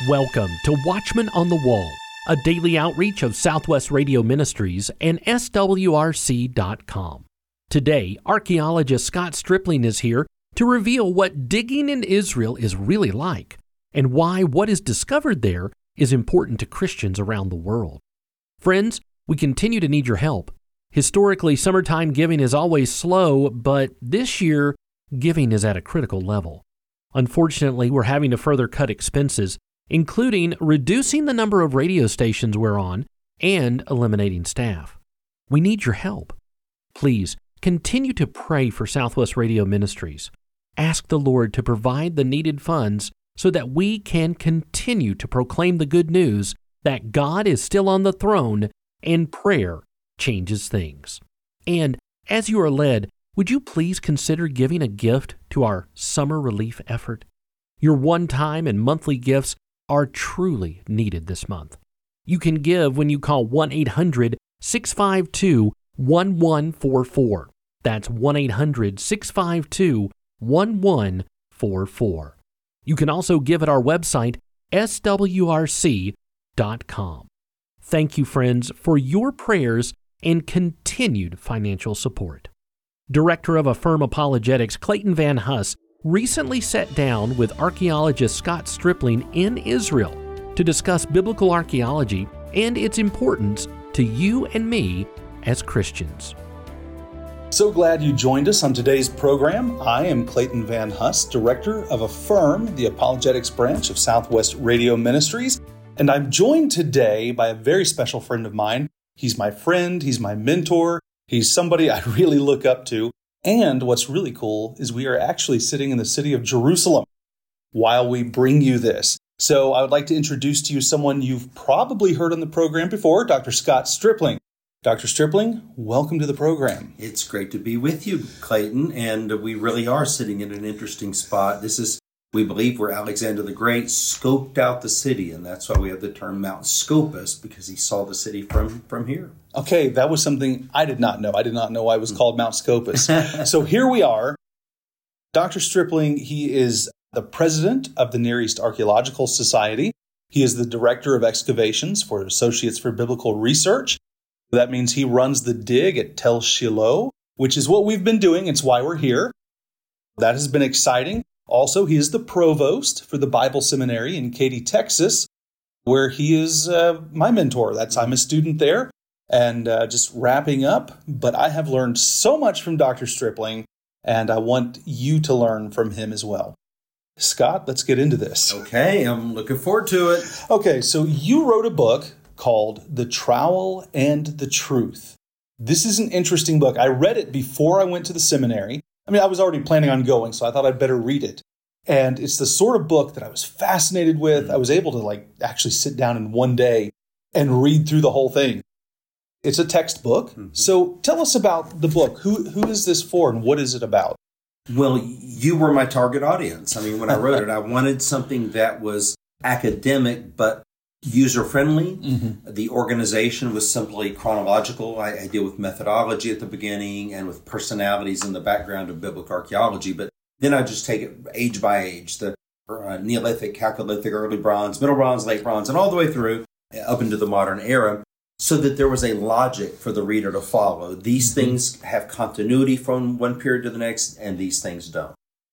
Welcome to Watchman on the Wall, a daily outreach of Southwest Radio Ministries and SWRC.com. Today, archaeologist Scott Stripling is here to reveal what digging in Israel is really like and why what is discovered there is important to Christians around the world. Friends, we continue to need your help. Historically, summertime giving is always slow, but this year, giving is at a critical level. Unfortunately, we're having to further cut expenses, including reducing the number of radio stations we're on and eliminating staff. We need your help. Please continue to pray for Southwest Radio Ministries. Ask the Lord to provide the needed funds so that we can continue to proclaim the good news that God is still on the throne and prayer changes things. And as you are led, would you please consider giving a gift to our summer relief effort? Your one-time and monthly gifts are truly needed this month. You can give when you call 1-800-652-1144. That's 1-800-652-1144. You can also give at our website, swrc.com. Thank you, friends, for your prayers and continued financial support. Director of Affirm Apologetics, Clayton Van Huss, recently sat down with archaeologist Scott Stripling in Israel to discuss biblical archaeology and its importance to you and me as Christians. So glad you joined us on today's program. I am Clayton Van Huss, Director of Affirm, the Apologetics branch of Southwest Radio Ministries, and I'm joined today by a very special friend of mine. He's my friend, he's my mentor, he's somebody I really look up to. And what's really cool is we are actually sitting in the city of Jerusalem while we bring you this. So I would like to introduce to you someone you've probably heard on the program before, Dr. Scott Stripling. Dr. Stripling, welcome to the program. It's great to be with you, Clayton, and we really are sitting in an interesting spot. This is, we believe, where Alexander the Great scoped out the city, and that's why we have the term Mount Scopus, because he saw the city from here. Okay, that was something I did not know. I did not know why it was called Mount Scopus. So here we are. Dr. Stripling, he is the president of the Near East Archaeological Society. He is the director of excavations for Associates for Biblical Research. That means he runs the dig at Tel Shiloh, which is what we've been doing. It's why we're here. That has been exciting. Also, he is the provost for the Bible Seminary in Katy, Texas, where he is my mentor. I'm a student there. And just wrapping up, but I have learned so much from Dr. Stripling, and I want you to learn from him as well. Scott, let's get into this. Okay, I'm looking forward to it. Okay, so you wrote a book called The Trowel and the Truth. This is an interesting book. I read it before I went to the seminary. I mean, I was already planning on going, so I thought I'd better read it. And it's the sort of book that I was fascinated with. I was able to actually sit down in one day and read through the whole thing. It's a textbook. Mm-hmm. So tell us about the book. Who is this for and what is it about? Well, you were my target audience. I mean, when I wrote it, I wanted something that was academic but user-friendly. Mm-hmm. The organization was simply chronological. I deal with methodology at the beginning and with personalities in the background of biblical archaeology. But then I just take it age by age, the Neolithic, Chalcolithic, early bronze, middle bronze, late bronze, and all the way through up into the modern era, so that there was a logic for the reader to follow. These things have continuity from one period to the next, and these things don't.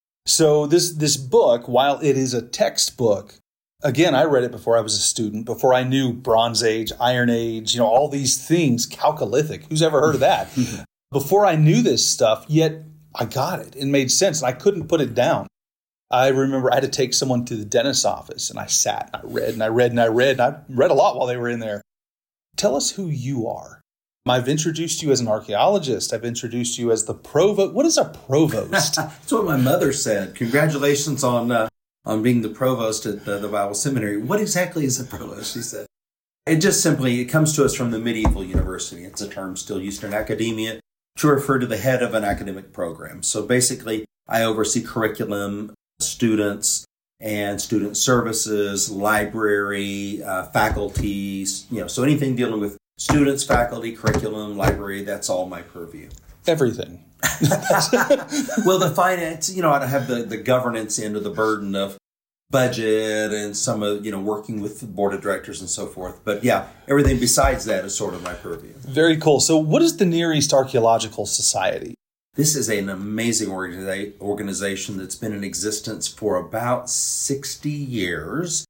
So this book, while it is a textbook, again, I read it before I was a student, before I knew Bronze Age, Iron Age, all these things, Chalcolithic. Who's ever heard of that? Before I knew this stuff, yet I got it. It made sense, and I couldn't put it down. I remember I had to take someone to the dentist's office, and I sat, and I read, and I read, and I read, and I read a lot while they were in there. Tell us who you are. I've introduced you as an archaeologist. I've introduced you as the provost. What is a provost? That's what my mother said. Congratulations on being the provost at the Bible Seminary. What exactly is a provost, she said. It comes to us from the medieval university. It's a term still used in academia to refer to the head of an academic program. So basically, I oversee curriculum, students, and student services, library, faculties, so anything dealing with students, faculty, curriculum, library, that's all my purview. Everything. Well, the finance, I have the governance end of the burden of budget and some of, working with the board of directors and so forth. But yeah, everything besides that is sort of my purview. Very cool. So what is the Near East Archaeological Society? This is an amazing organization that's been in existence for about 60 years.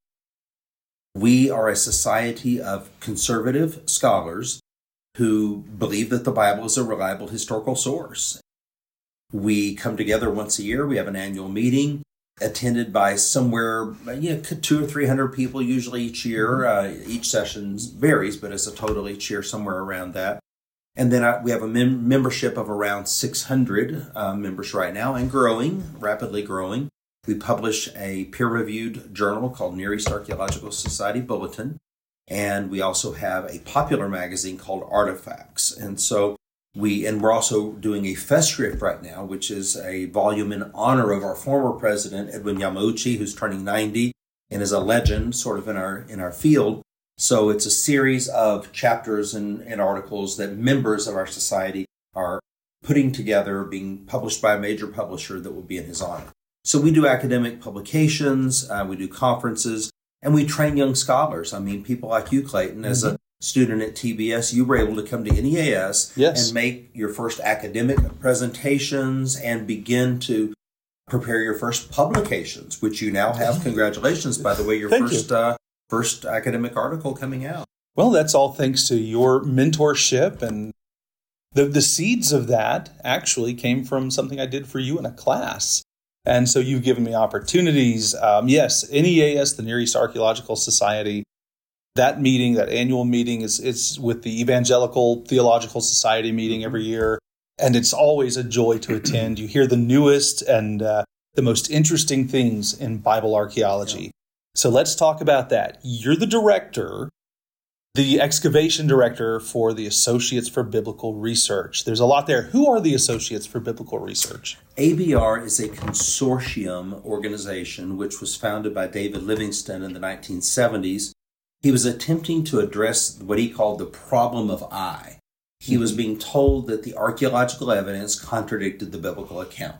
We are a society of conservative scholars who believe that the Bible is a reliable historical source. We come together once a year. We have an annual meeting attended by somewhere, 200 or 300 people usually each year. Each session varies, but it's a total each year somewhere around that. And then we have a membership of around 600 members right now and growing, rapidly growing. We publish a peer-reviewed journal called Near East Archaeological Society Bulletin. And we also have a popular magazine called Artifacts. And so we're also doing a Festschrift right now, which is a volume in honor of our former president, Edwin Yamauchi, who's turning 90 and is a legend sort of in our field. So it's a series of chapters and articles that members of our society are putting together, being published by a major publisher that will be in his honor. So we do academic publications, we do conferences, and we train young scholars. I mean, people like you, Clayton, as a student at TBS, you were able to come to NEAS and make your first academic presentations and begin to prepare your first publications, which you now have. Congratulations, by the way, your first academic article coming out. Well, that's all thanks to your mentorship, and the seeds of that actually came from something I did for you in a class. And so you've given me opportunities. Yes, NEAS, the Near East Archaeological Society, that annual meeting is with the Evangelical Theological Society meeting every year. And it's always a joy to attend. You hear the newest and the most interesting things in Bible archaeology. Yeah. So let's talk about that. You're the director, the excavation director for the Associates for Biblical Research. There's a lot there. Who are the Associates for Biblical Research? ABR is a consortium organization which was founded by David Livingstone in the 1970s. He was attempting to address what he called the problem of I. He was being told that the archaeological evidence contradicted the biblical account.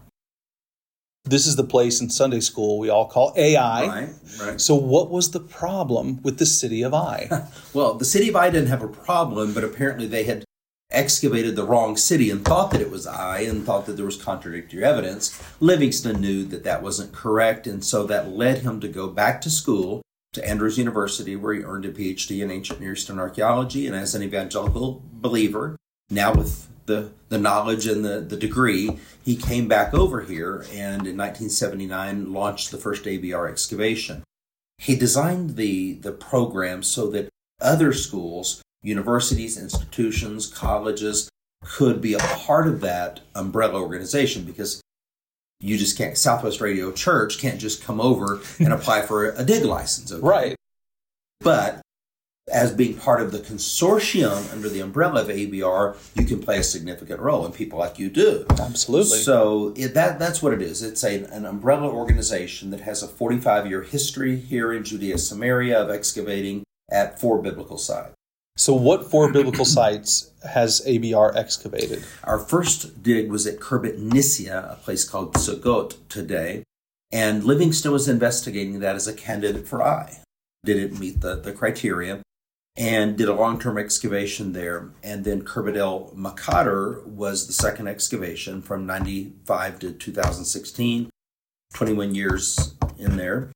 This is the place in Sunday school we all call AI. Right. So what was the problem with the city of Ai? Well, the city of Ai didn't have a problem, but apparently they had excavated the wrong city and thought that it was Ai and thought that there was contradictory evidence. Livingstone knew that that wasn't correct, and so that led him to go back to school to Andrews University, where he earned a PhD in ancient Near Eastern archaeology. And as an evangelical believer, now with the knowledge and the degree, he came back over here and in 1979 launched the first ABR excavation. He designed the program so that other schools, universities, institutions, colleges could be a part of that umbrella organization, because you just can't, Southwest Radio Church can't just come over and apply for a dig license. Okay? Right. But as being part of the consortium under the umbrella of ABR, you can play a significant role, and people like you do. Absolutely. So that's what it is. It's an umbrella organization that has a 45-year history here in Judea Samaria of excavating at 4 biblical sites. So what 4 biblical sites has ABR excavated? Our first dig was at Khirbet Nisya, a place called Sukkot today, and Livingstone was investigating that as a candidate for Ai. Did it meet the criteria? And did a long-term excavation there. And then Khirbet El Makader was the second excavation from 95 to 2016, 21 years in there.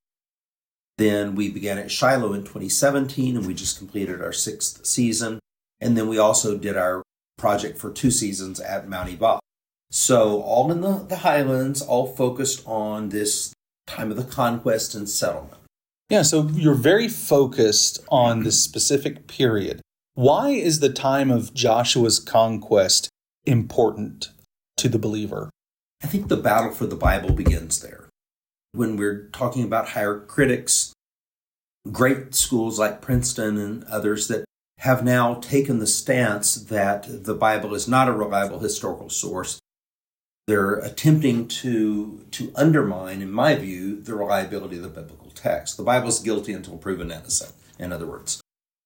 Then we began at Shiloh in 2017, and we just completed our 6th season. And then we also did our project for 2 seasons at Mount Ebal. So all in the highlands, all focused on this time of the conquest and settlement. Yeah, so you're very focused on this specific period. Why is the time of Joshua's conquest important to the believer? I think the battle for the Bible begins there. When we're talking about higher critics, great schools like Princeton and others that have now taken the stance that the Bible is not a reliable historical source, they're attempting to undermine, in my view, the reliability of the biblical text. The Bible is guilty until proven innocent, in other words.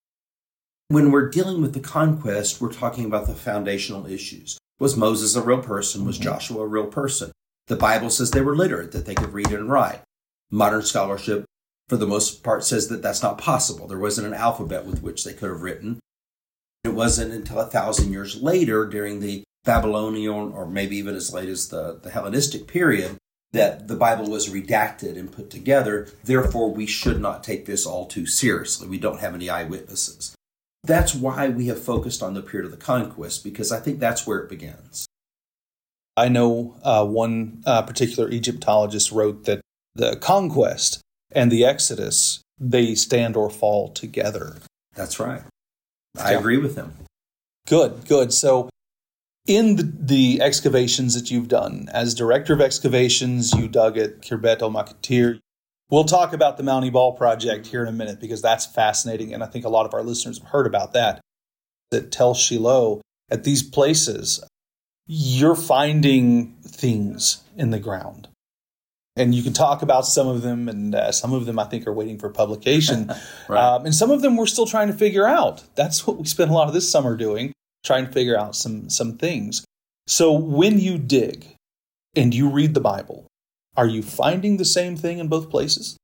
When we're dealing with the conquest, we're talking about the foundational issues. Was Moses a real person? Was Joshua a real person? The Bible says they were literate, that they could read and write. Modern scholarship for the most part, says that that's not possible. There wasn't an alphabet with which they could have written. It wasn't until 1,000 years later, during the Babylonian, or maybe even as late as the Hellenistic period, that the Bible was redacted and put together. Therefore, we should not take this all too seriously. We don't have any eyewitnesses. That's why we have focused on the period of the conquest, because I think that's where it begins. I know one particular Egyptologist wrote that the conquest and the Exodus, they stand or fall together. That's right. I agree with him. Good. So in the excavations that you've done, as director of excavations, you dug at Khirbet el-Makatir. We'll talk about the Mount Ebal project here in a minute, because that's fascinating, and I think a lot of our listeners have heard about that. At Tel Shiloh, at these places, you're finding things in the ground. And you can talk about some of them, and some of them I think are waiting for publication. Right. And some of them we're still trying to figure out. That's what we spent a lot of this summer doing, trying to figure out some things. So when you dig and you read the Bible, are you finding the same thing in both places?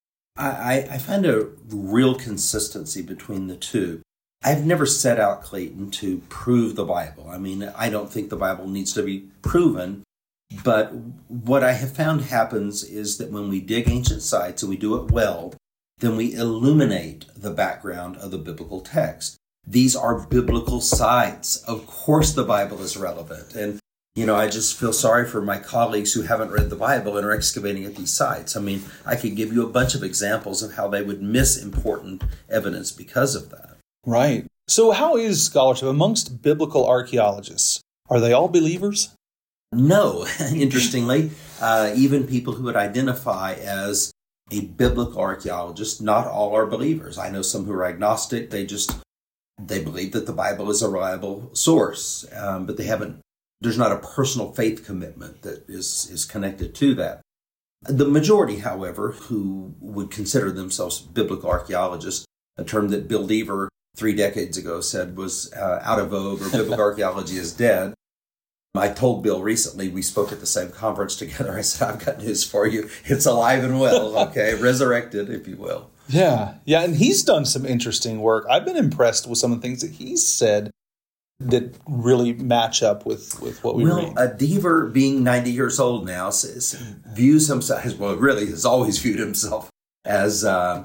I find a real consistency between the two. I've never set out, Clayton, to prove the Bible. I mean, I don't think the Bible needs to be proven. But what I have found happens is that when we dig ancient sites and we do it well, then we illuminate the background of the biblical text. These are biblical sites. Of course the Bible is relevant. And, I just feel sorry for my colleagues who haven't read the Bible and are excavating at these sites. I mean, I could give you a bunch of examples of how they would miss important evidence because of that. Right. So how is scholarship amongst biblical archaeologists? Are they all believers? No, interestingly, even people who would identify as a biblical archaeologist, not all are believers. I know some who are agnostic. They believe that the Bible is a reliable source, but there's not a personal faith commitment that is connected to that. The majority, however, who would consider themselves biblical archaeologists, a term that Bill Deaver 3 decades ago said was out of vogue, or biblical archaeology is dead. I told Bill recently, we spoke at the same conference together. I said, I've got news for you. It's alive and well, okay? Resurrected, if you will. Yeah, and he's done some interesting work. I've been impressed with some of the things that he's said that really match up with what we read. Deaver, being 90 years old now, views himself, really has always viewed himself as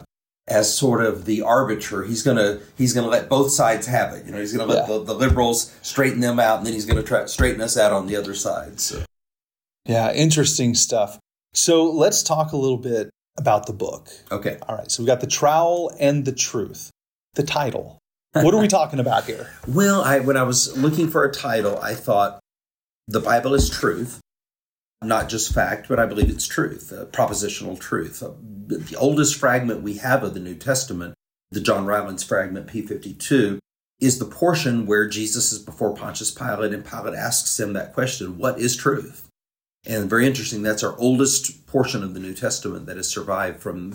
sort of the arbiter. He's gonna let both sides have it. He's gonna let the liberals straighten them out, and then he's gonna try to straighten us out on the other side. So. Yeah, interesting stuff. So let's talk a little bit about the book. Okay. All right. So we've got The Trowel and the Truth. The title. What are we talking about here? Well, when I was looking for a title, I thought the Bible is truth. Not just fact, but I believe it's truth, propositional truth. The oldest fragment we have of the New Testament, the John Rylands fragment P52, is the portion where Jesus is before Pontius Pilate, and Pilate asks him that question, what is truth? And very interesting, that's our oldest portion of the New Testament that has survived from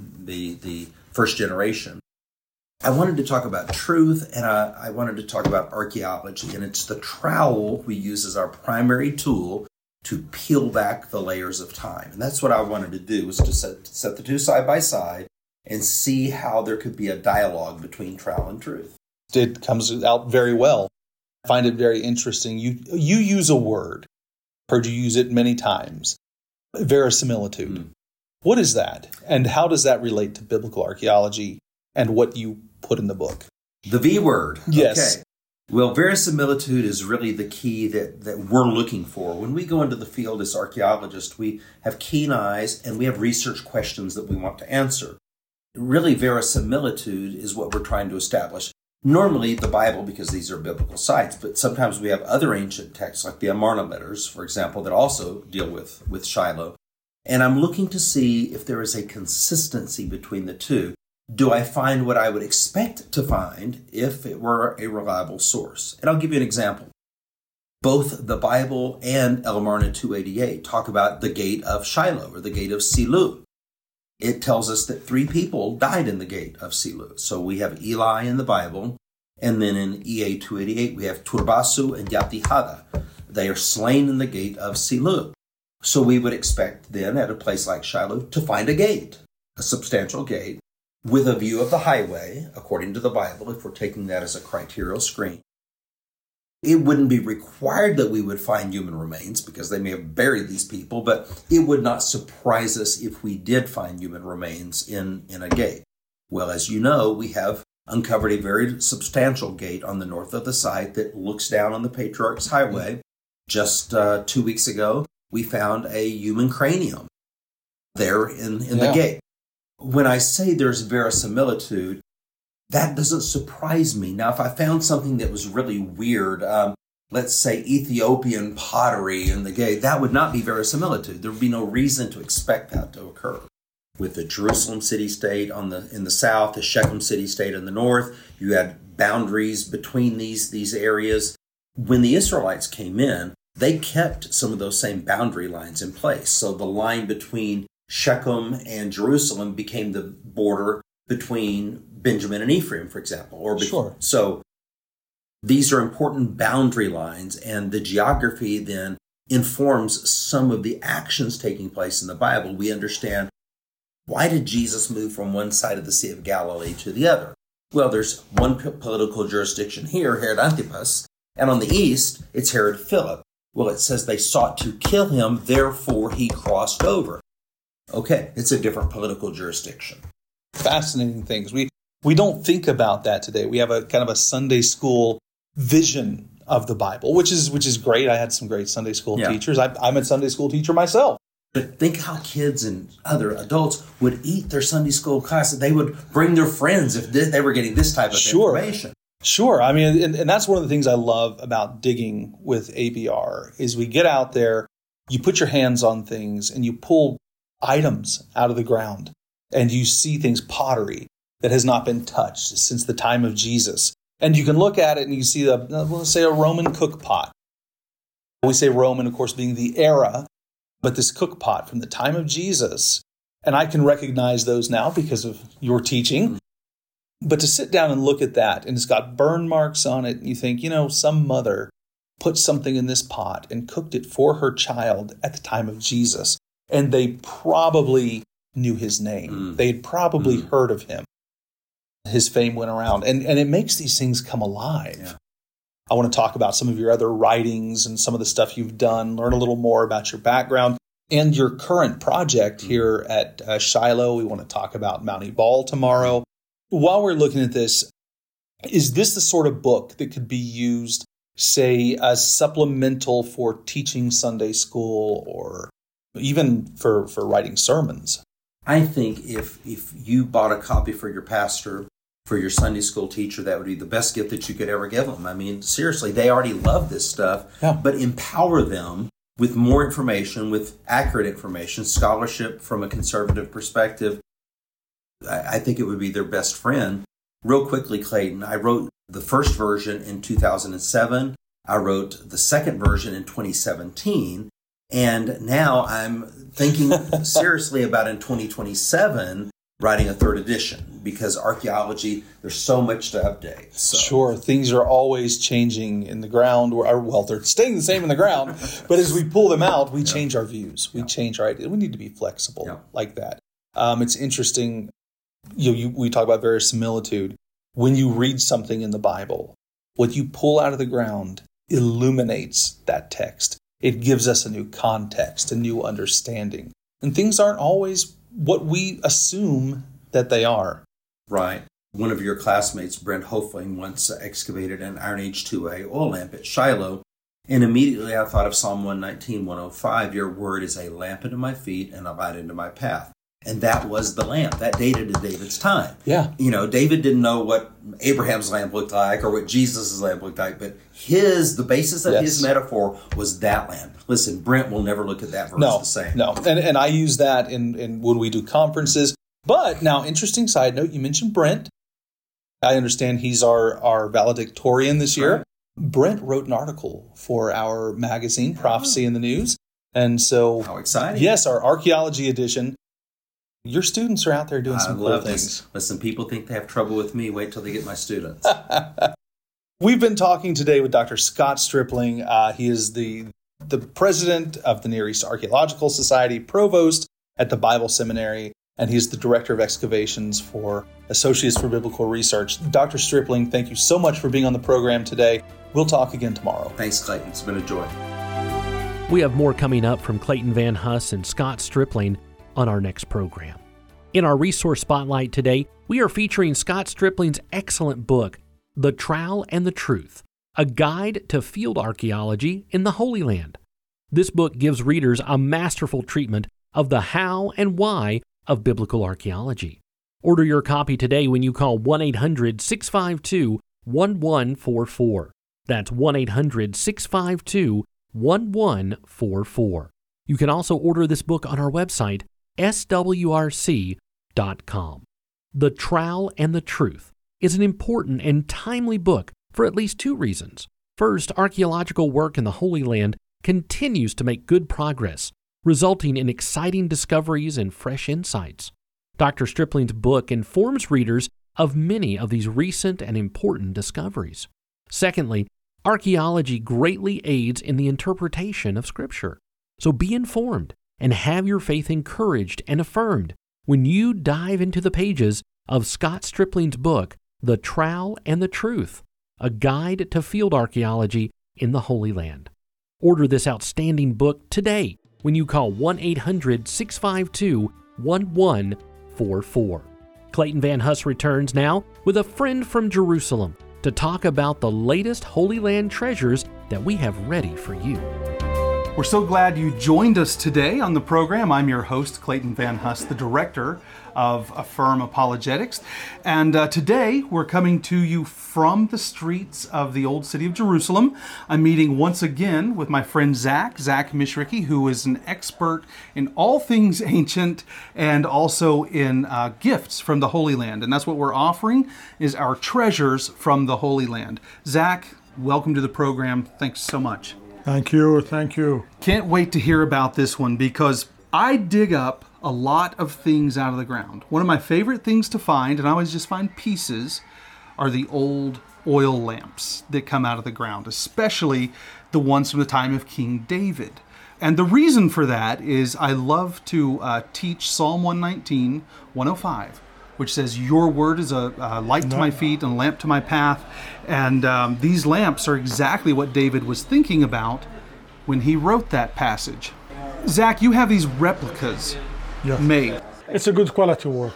the first generation. I wanted to talk about truth, and I wanted to talk about archaeology, and it's the trowel we use as our primary tool to peel back the layers of time. And that's what I wanted to do, was to set the two side by side and see how there could be a dialogue between trowel and truth. It comes out very well. I find it very interesting. You use a word. Heard you use it many times. Verisimilitude. What is that? And how does that relate to biblical archaeology and what you put in the book? The V word. Yes. Okay. Well, verisimilitude is really the key that we're looking for. When we go into the field as archaeologists, we have keen eyes and we have research questions that we want to answer. Really, verisimilitude is what we're trying to establish. Normally, the Bible, because these are biblical sites, but sometimes we have other ancient texts, like the Amarna letters, for example, that also deal with Shiloh. And I'm looking to see if there is a consistency between the two. Do I find what I would expect to find if it were a reliable source? And I'll give you an example. Both the Bible and El Amarna 288 talk about the gate of Shiloh, or the gate of Silu. It tells us that 3 people died in the gate of Silu. So we have Eli in the Bible, and then in EA 288 we have Turbasu and Yatihada. They are slain in the gate of Silu. So we would expect then at a place like Shiloh to find a gate. a substantial gate with a view of the highway, according to the Bible, if we're taking that as a criterial screen. It wouldn't be required that we would find human remains because they may have buried these people, but it would not surprise us if we did find human remains in a gate. Well, as you know, we have uncovered a very substantial gate on the north of the site that looks down on the Patriarch's Highway. Just 2 weeks ago, we found a human cranium there in the gate. When I say there's verisimilitude, that doesn't surprise me. Now, if I found something that was really weird, let's say Ethiopian pottery in the gate, that would not be verisimilitude. There would be no reason to expect that to occur. With the Jerusalem city-state in the south, the Shechem city-state in the north, you had boundaries between these areas. When the Israelites came in, they kept some of those same boundary lines in place. So the line between Shechem and Jerusalem became the border between Benjamin and Ephraim, for example. Sure. So these are important boundary lines, and the geography then informs some of the actions taking place in the Bible. We understand, why did Jesus move from one side of the Sea of Galilee to the other? Well, there's one political jurisdiction here, Herod Antipas, and on the east, it's Herod Philip. Well, it says they sought to kill him, therefore he crossed over. Okay, it's a different political jurisdiction. Fascinating things. We don't think about that today. We have a kind of a Sunday school vision of the Bible, which is great. I had some great Sunday school teachers. I'm a Sunday school teacher myself. But think how kids and other adults would eat their Sunday school class. They would bring their friends if they were getting this type of information. Sure. I mean, and that's one of the things I love about digging with ABR is we get out there, you put your hands on things, and you pull items out of the ground, and you see things, pottery that has not been touched since the time of Jesus. And you can look at it and you see, let's say, a Roman cook pot. We say Roman, of course, being the era, but this cook pot from the time of Jesus, and I can recognize those now because of your teaching. But to sit down and look at that, and it's got burn marks on it, and you think, some mother put something in this pot and cooked it for her child at the time of Jesus. And they probably knew his name. They'd probably heard of him. His fame went around. And it makes these things come alive. Yeah. I want to talk about some of your other writings and some of the stuff you've done, learn a little more about your background and your current project here at Shiloh. We want to talk about Mount Ebal tomorrow. While we're looking at this, is this the sort of book that could be used, say, as supplemental for teaching Sunday school or even for writing sermons? I think if you bought a copy for your pastor, for your Sunday school teacher, that would be the best gift that you could ever give them. I mean, seriously, they already love this stuff, but empower them with more information, with accurate information, scholarship from a conservative perspective. I think it would be their best friend. Real quickly, Clayton, I wrote the first version in 2007. I wrote the second version in 2017. And now I'm thinking seriously about in 2027 writing a third edition because archaeology, there's so much to update. So. Sure, things are always changing in the ground. Well, they're staying the same in the ground, but as we pull them out, we change our views. We change our ideas. We need to be flexible like that. It's interesting. We talk about verisimilitude. When you read something in the Bible, what you pull out of the ground illuminates that text. It gives us a new context, a new understanding. And things aren't always what we assume that they are. Right. One of your classmates, Brent Hofling, once excavated an Iron Age 2A oil lamp at Shiloh. And immediately I thought of Psalm 119, 105, your word is a lamp unto my feet and a light unto my path. And that was the lamp. That dated to David's time. Yeah. David didn't know what Abraham's lamp looked like or what Jesus' lamp looked like, but the basis of his metaphor was that lamp. Listen, Brent will never look at that verse the same. No, and I use that in when we do conferences. But now, interesting side note, you mentioned Brent. I understand he's our valedictorian this year. Right. Brent wrote an article for our magazine, Prophecy in the News. And so, how exciting. Yes, our archaeology edition. Your students are out there doing some cool things. Listen, people think they have trouble with me. Wait till they get my students. We've been talking today with Dr. Scott Stripling. He is the president of the Near East Archaeological Society, provost at the Bible Seminary. and he's the Director of Excavations for Associates for Biblical Research. Dr. Stripling, thank you so much for being on the program today. We'll talk again tomorrow. Thanks, Clayton. It's been a joy. We have more coming up from Clayton Van Huss and Scott Stripling on our next program. In our resource spotlight today, we are featuring Scott Stripling's excellent book, The Trowel and the Truth, a guide to field archaeology in the Holy Land. This book gives readers a masterful treatment of the how and why of biblical archaeology. Order your copy today when you call 1-800-652-1144. That's 1-800-652-1144. You can also order this book on our website, swrc.com. The Trowel and the Truth is an important and timely book for at least two reasons. First, archaeological work in the Holy Land continues to make good progress, resulting in exciting discoveries and fresh insights. Dr. Stripling's book informs readers of many of these recent and important discoveries. Secondly, archaeology greatly aids in the interpretation of Scripture. So be informed and have your faith encouraged and affirmed when you dive into the pages of Scott Stripling's book, The Trowel and the Truth, a guide to field archaeology in the Holy Land. Order this outstanding book today when you call 1-800-652-1144. Clayton Van Huss returns now with a friend from Jerusalem to talk about the latest Holy Land treasures that we have ready for you. We're so glad you joined us today on the program. I'm your host, Clayton Van Huss, the director of Affirm Apologetics. And today we're coming to you from the streets of the old city of Jerusalem. I'm meeting once again with my friend Zach Mishricki, who is an expert in all things ancient and also in gifts from the Holy Land. And that's what we're offering, is our treasures from the Holy Land. Zach, welcome to the program. Thanks so much. Thank you. Thank you. Can't wait to hear about this one because I dig up a lot of things out of the ground. One of my favorite things to find, and I always just find pieces, are the old oil lamps that come out of the ground, especially the ones from the time of King David. And the reason for that is I love to teach Psalm 119, 105, which says, "Your word is a light to my feet and a lamp to my path." And these lamps are exactly what David was thinking about when he wrote that passage. Zach, you have these replicas made. It's a good quality work.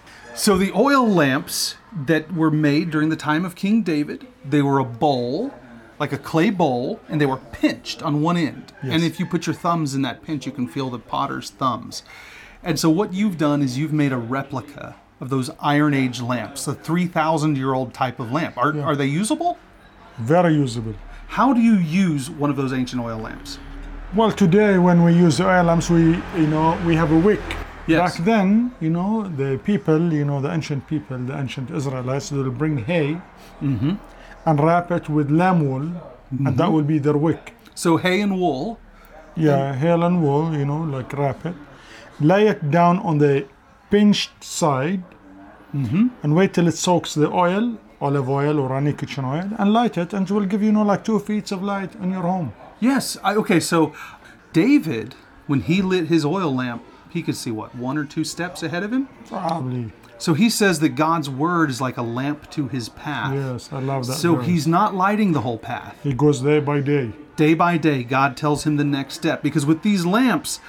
So the oil lamps that were made during the time of King David, they were a bowl, like a clay bowl, and they were pinched on one end. Yes. And if you put your thumbs in that pinch, you can feel the potter's thumbs. And so what you've done is you've made a replica of those Iron Age lamps, the 3,000-year-old type of lamp. Are they usable? Very usable. How do you use one of those ancient oil lamps? Well, today when we use the oil lamps, we have a wick. Yes. Back then, the people, the ancient people, the ancient Israelites, they'll bring hay and wrap it with lamb wool, and that will be their wick. So hay and wool. Yeah, hay and wool, like wrap it. Lay it down on the pinched side and wait till it soaks the oil, olive oil or any kitchen oil, and light it, and it will give you like 2 feet of light in your home. Yes. Okay, so David, when he lit his oil lamp, he could see what, 1 or 2 steps ahead of him? Probably. So he says that God's word is like a lamp to his path. Yes, I love that. So verse. he's not lighting the whole path. He goes day by day. Day by day, God tells him the next step. Because with these lamps,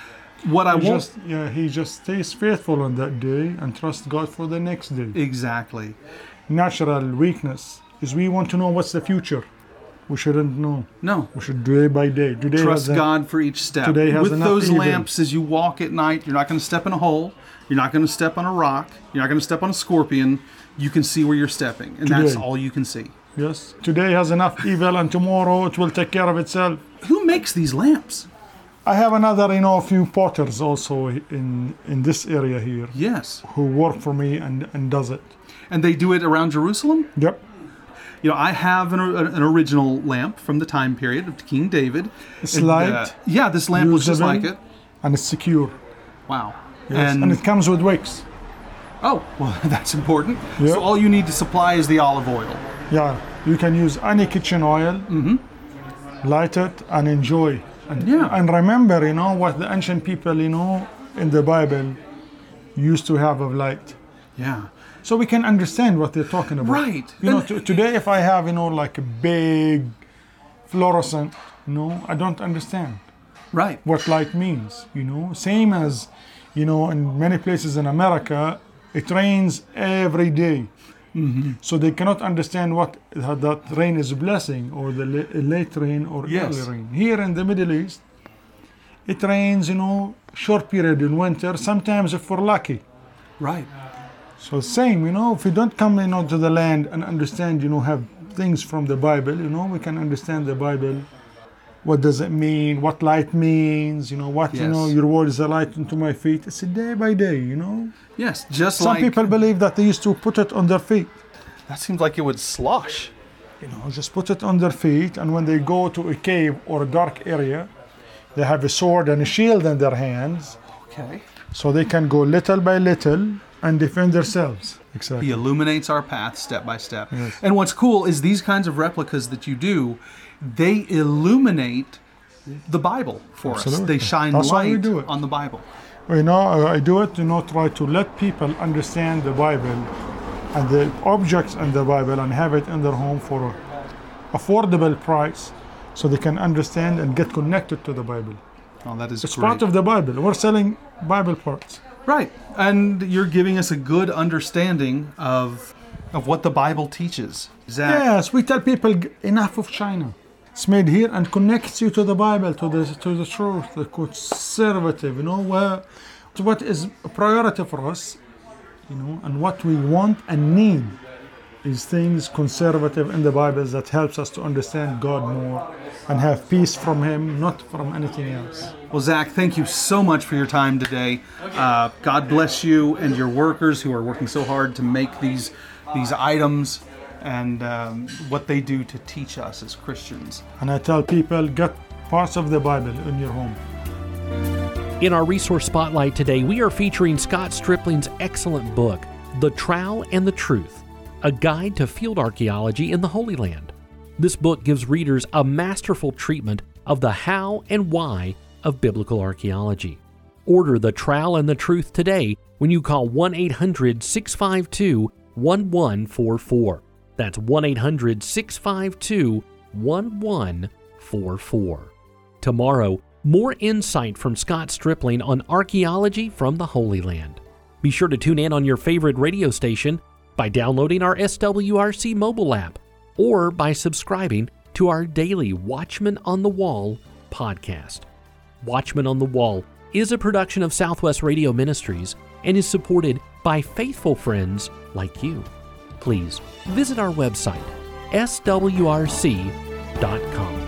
he just stays faithful on that day and trusts God for the next day. Exactly. Natural weakness is we want to know what's the future. We shouldn't know. No. We should day by day. Trust God for each step. Today has with enough those evil. lamps, as you walk at night, you're not going to step in a hole. You're not going to step on a rock. You're not going to step on a scorpion. You can see where you're stepping, and that's all you can see. Yes. Today has enough evil, and tomorrow it will take care of itself. Who makes these lamps? I have another, a few potters also in this area here. Yes. Who work for me and does it. And they do it around Jerusalem? Yep. I have an original lamp from the time period of King David. It's light. This lamp was just like it. And it's secure. Wow. Yes. And it comes with wicks. Oh, well, that's important. Yep. So all you need to supply is the olive oil. Yeah. You can use any kitchen oil, light it, and enjoy. And remember, what the ancient people, in the Bible, used to have of light. Yeah. So we can understand what they're talking about. Right. You know, today if I have, like a big fluorescent, I don't understand Right. what light means, Same as, in many places in America, it rains every day. Mm-hmm. So they cannot understand what that rain is a blessing, or the late rain or Yes. early rain. Here in the Middle East, it rains, short period in winter, sometimes if we're lucky. Right. So same, if we don't come, to the land and understand, have things from the Bible, we can understand the Bible. What does it mean? What light means? What, Yes. your word is a light unto my feet. It's a day by day, Yes. Just Some people believe that they used to put it on their feet. that seems like it would slosh. Just put it on their feet, and when they go to a cave or a dark area, they have a sword and a shield in their hands, Okay. so they can go little by little and defend themselves. Exactly. He illuminates our path step by step. Yes. And what's cool is these kinds of replicas that you do, they illuminate the Bible for us. Absolutely. They shine That's why we light do it. on the Bible. I do it, try to let people understand the Bible and the objects in the Bible and have it in their home for an affordable price, so they can understand and get connected to the Bible. Oh, that is It's great. part of the Bible. We're selling Bible parts. Right. And you're giving us a good understanding of what the Bible teaches. Zach, Yes, we tell people enough of China. It's made here and connects you to the Bible, to the truth, the conservative, what is a priority for us, and what we want and need is things conservative in the Bible that helps us to understand God more and have peace from Him, not from anything else. well, Zach, thank you so much for your time today. God bless you and your workers who are working so hard to make these items and what they do to teach us as Christians. And I tell people, get parts of the Bible in your home. In our resource spotlight today, we are featuring Scott Stripling's excellent book, The Trowel and the Truth, a guide to field archaeology in the Holy Land. This book gives readers a masterful treatment of the how and why of biblical archaeology. Order The Trowel and the Truth today when you call 1-800-652-1144. That's 1-800-652-1144. Tomorrow, more insight from Scott Stripling on archaeology from the Holy Land. Be sure to tune in on your favorite radio station by downloading our SWRC mobile app or by subscribing to our daily Watchman on the Wall podcast. Watchman on the Wall is a production of Southwest Radio Ministries and is supported by faithful friends like you. Please visit our website, swrc.com.